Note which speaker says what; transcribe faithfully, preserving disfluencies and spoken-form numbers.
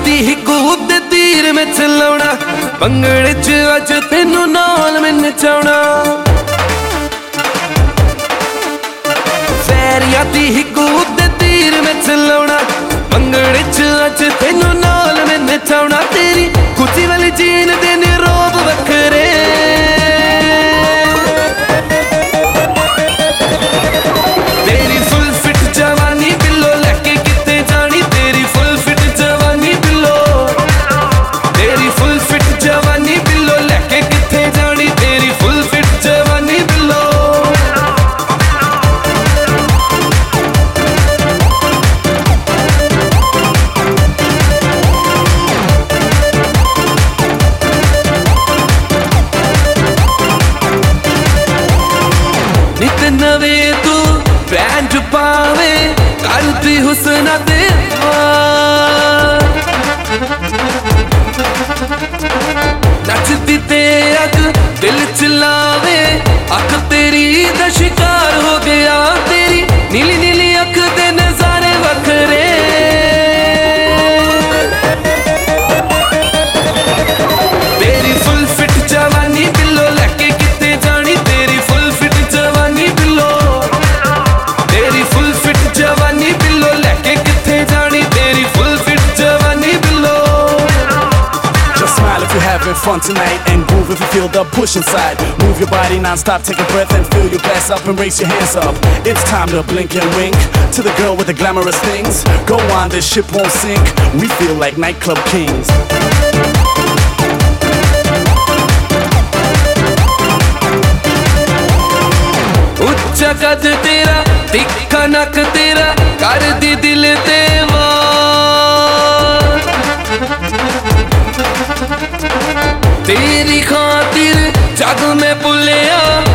Speaker 1: दी ही कूद तीर में चलाउना पंगड़े च अज तेनू नाल मैं नचाउना सैरिया दी ही कूद तीर में चलाउना पंगड़े च अज तेनू नाल मैं नचाउना तेरी कुची वाली जीन दे निरोब वखरे तेरी फुल फिट जवानी बिल्लो लैके किते जानी तेरी फुल फिट जवानी बिल्लो तेरी फुल फिट जवानी बिल्लो लैके किते जानी तेरी फुल फिट जवानी बिल्लो नित नवे तू बैंड पावे करती हुस्न दे नचती ते अग दिल चिल्लावे अख तेरी दा शिकार हो गया तेरी नीली नीली अख दे नजारे वखरे तेरी फुल फिट जवानी बिल्लो लैके किते जानी तेरी फुल फिट जवानी बिल्लो तेरी फुल फिट जवानी बिल्लो लैके किथे जानी तेरी फुल फिट जवानी बिल्लो
Speaker 2: Just smile if you're having fun tonight and groove if you feel the push inside. Move your body non-stop, take a breath and fill your glass up and raise your hands up. It's time to blink and wink to the girl with the glamorous things. Go on, this ship won't sink. We feel like nightclub kings.
Speaker 1: उच्चा कद तेरा तिक्खा नक तेरा कर दी दिल ते वार तेरी खातिर जग में भुलिया